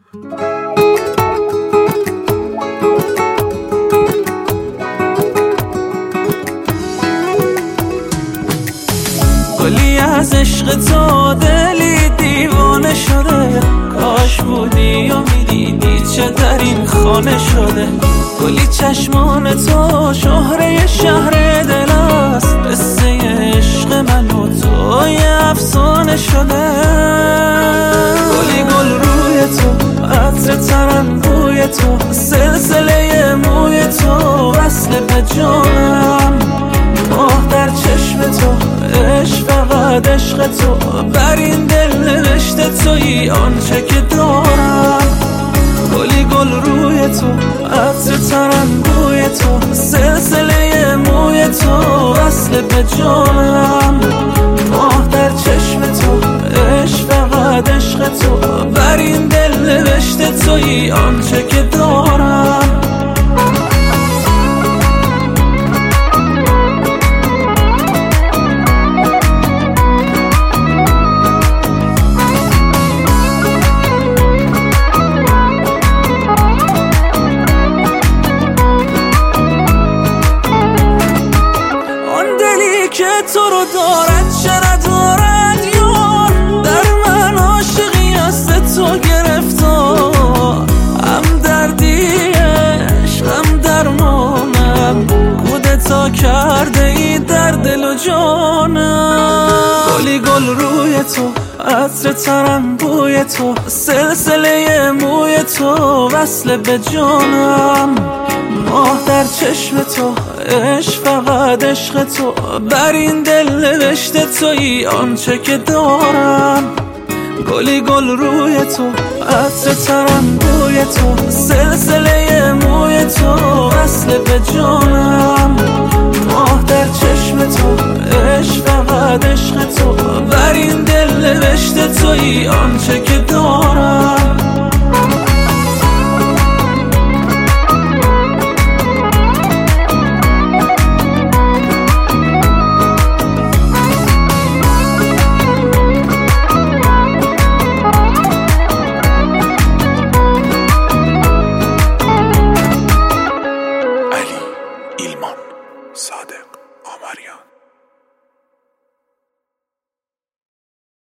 گلی از عشق تو دلی دیوانه شده، کاش بودی و میدیدی چه در این خانه شده. گلی چشمان تو شهره شهر دل است، قصه عشق من و تو یه افسانه شده. گلی گل روی تو، عطر ترنبوی تو، سلسله موی تو وصل به جانم. ماه در چشم تو، عشق فقط عشق تو، بر این دل نوشته تویی آنچه که دارم. گلی گل روی تو، عطر ترنبوی تو، سلسله موی تو وصل به جانم. ماه در چشم تو، عشق فقط عشق تو، بر این دل نوشته تویی آنچه که دارم. که تو رو دارد چه ندارد یار، در من عاشقی است تو گرفتار. هم دردی عشق هم درمانم، کودتا کرده ای در دل و جانم. گلی گل روی تو، عطر ترنبوی تو، سلسله موی تو وصل به جانم. ماه در چشم تو، عشق فقط عشق تو، بر این دل نوشته تویی آنچه که دارم. گلی گل روی تو، عطر ترنبوی تو، سلسله موی تو وصل به جانم. ماه در چشم تو، عشق فقط عشق تو، بر این دل نوشته تویی آنچه که دارم.